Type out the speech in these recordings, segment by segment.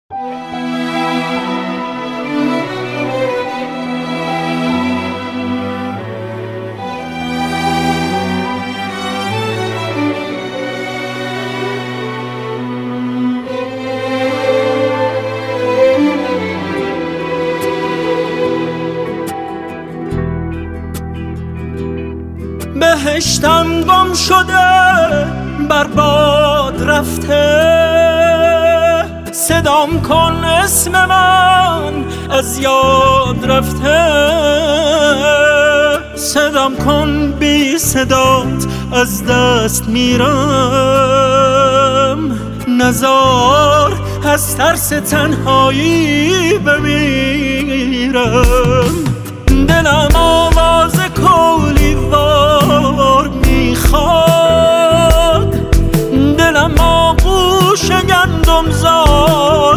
بهشتم گم شده برباد رفته، صدام کن اسم من از یاد رفته، صدام کن بی صدات از دست میرم، نزار از ترس تنهایی بمیرم. دلم آواز کولی وار میخواد، دلم آغوش گندم زار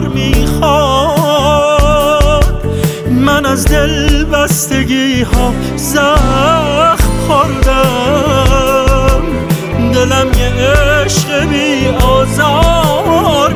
میخواد، من از دل بستگی ها زخم خوردم، دلم یه عشق بی آزار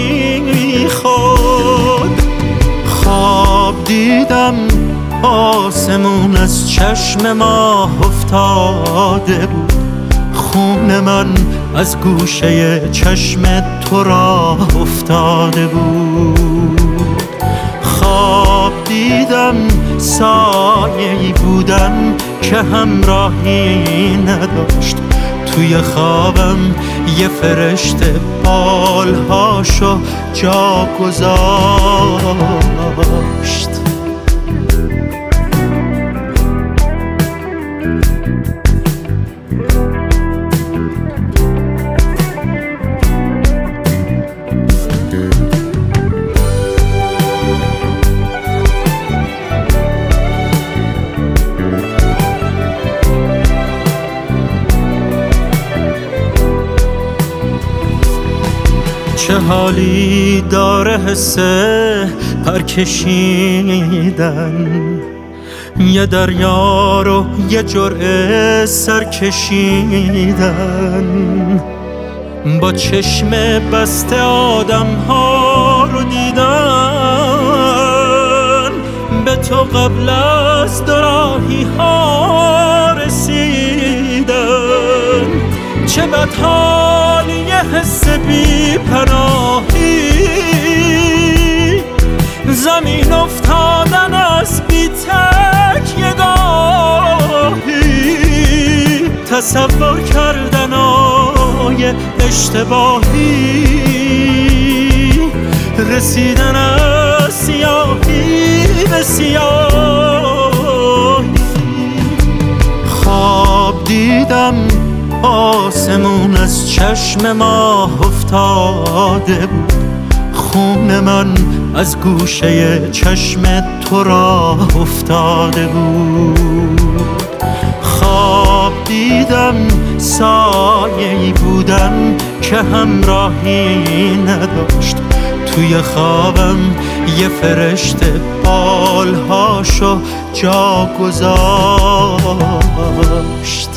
میخواد. خواب دیدم آسمون از چشم ماه افتاده بود، خون من از گوشه چشم تو راه افتاده بود. خواب دیدم سایه‌ای بودم که همراهی نداشت، توی خوابم یه فرشته بالهاشو جا گذاشت. چه حالی داره حسه پرکشیدن، یه دریا رو یه جرعه سر کشیدن، با چشم بسته آدم ها رو دیدن، به تو قبل از دوراهی ها رسیدن. چه بدحالی یه حس بی پناهی، زمین افتادن از بی تکیه‌گاهی، تصور کردن آی اشتباهی، رسیدن از سیاهی به سیاهی. خواب دیدم آسمون از چشم ماه افتاده بود، خون من از گوشه چشم تو راه افتاده بود. خواب دیدم سایه‌ای بودم که همراهی نداشت، توی خوابم یه فرشته بالهاشو جا گذاشت.